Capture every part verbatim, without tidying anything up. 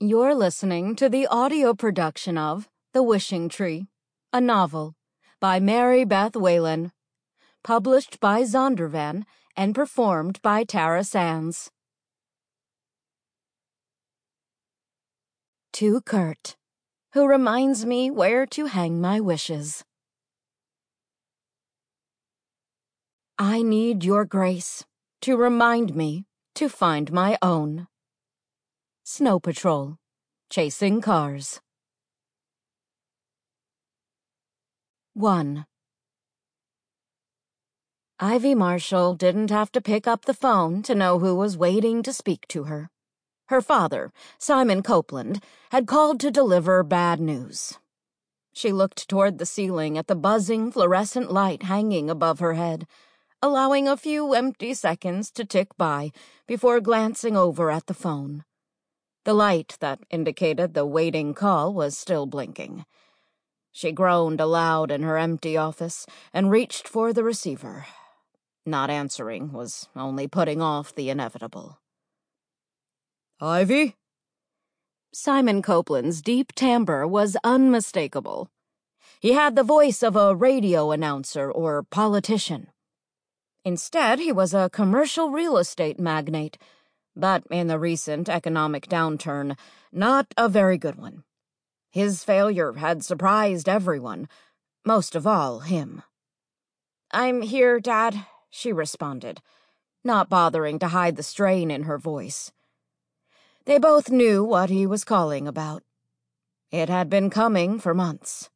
You're listening to the audio production of The Wishing Tree, a novel by Mary Beth Whalen, published by Zondervan and performed by Tara Sands. To Kurt, who reminds me where to hang my wishes. I need your grace to remind me to find my own. Snow Patrol, Chasing Cars. one. Ivy Marshall didn't have to pick up the phone to know who was waiting to speak to her. Her father, Simon Copeland, had called to deliver bad news. She looked toward the ceiling at the buzzing fluorescent light hanging above her head, allowing a few empty seconds to tick by before glancing over at the phone. The light that indicated the waiting call was still blinking. She groaned aloud in her empty office and reached for the receiver. Not answering was only putting off the inevitable. Ivy? Simon Copeland's deep timbre was unmistakable. He had the voice of a radio announcer or politician. Instead, he was a commercial real estate magnate, but in the recent economic downturn, not a very good one. His failure had surprised everyone, most of all him. "I'm here, Dad," she responded, not bothering to hide the strain in her voice. They both knew what he was calling about. It had been coming for months.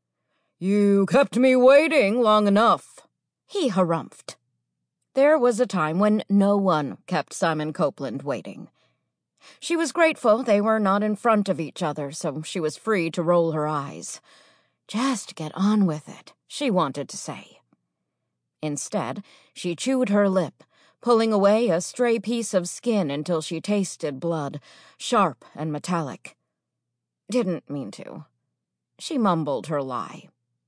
"You kept me waiting long enough," he harumphed. There was a time when no one kept Simon Copeland waiting. She was grateful they were not in front of each other, so she was free to roll her eyes. Just get on with it, she wanted to say. Instead, she chewed her lip, pulling away a stray piece of skin until she tasted blood, sharp and metallic. Didn't mean to. She mumbled her lie.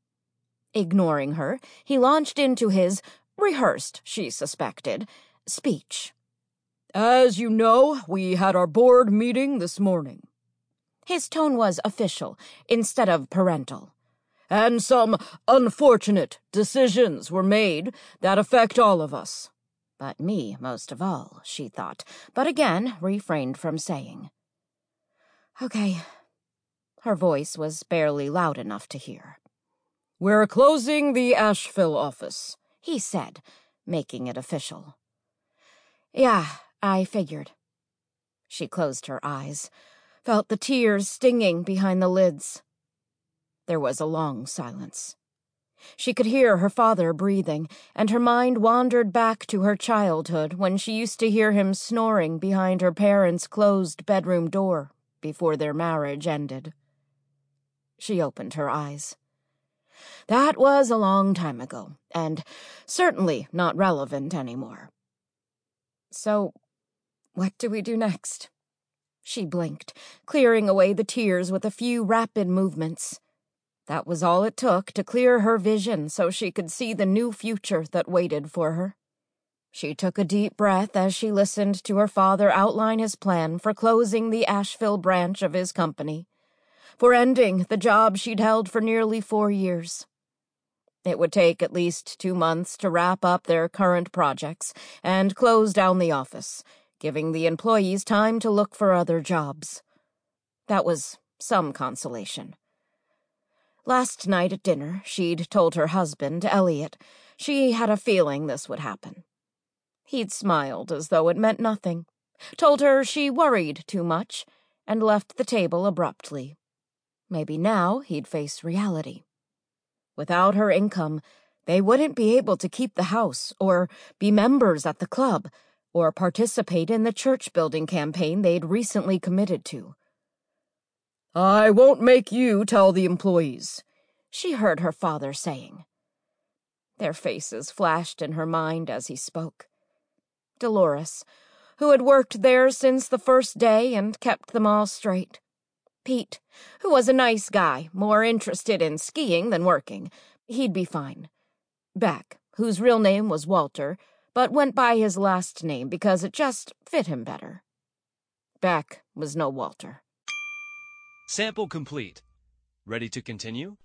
Ignoring her, he launched into his rehearsed, she suspected, speech. "As you know, we had our board meeting this morning." His tone was official instead of parental. "And some unfortunate decisions were made that affect all of us." But me most of all, she thought, but again refrained from saying. "Okay." Her voice was barely loud enough to hear. "We're closing the Asheville office," he said, making it official. "Yeah, I figured." She closed her eyes, felt the tears stinging behind the lids. There was a long silence. She could hear her father breathing, and her mind wandered back to her childhood when she used to hear him snoring behind her parents' closed bedroom door before their marriage ended. She opened her eyes. That was a long time ago, and certainly not relevant anymore. "So, what do we do next?" She blinked, clearing away the tears with a few rapid movements. That was all it took to clear her vision so she could see the new future that waited for her. She took a deep breath as she listened to her father outline his plan for closing the Asheville branch of his company, for ending the job she'd held for nearly four years. It would take at least two months to wrap up their current projects and close down the office, giving the employees time to look for other jobs. That was some consolation. Last night at dinner, she'd told her husband, Elliot, she had a feeling this would happen. He'd smiled as though it meant nothing, told her she worried too much, and left the table abruptly. Maybe now he'd face reality. Without her income, they wouldn't be able to keep the house, or be members at the club, or participate in the church-building campaign they'd recently committed to. "I won't make you tell the employees," she heard her father saying. Their faces flashed in her mind as he spoke. Dolores, who had worked there since the first day and kept them all straight. Pete, who was a nice guy, more interested in skiing than working. He'd be fine. Beck, whose real name was Walter, but went by his last name because it just fit him better. Beck was no Walter. Sample complete. Ready to continue?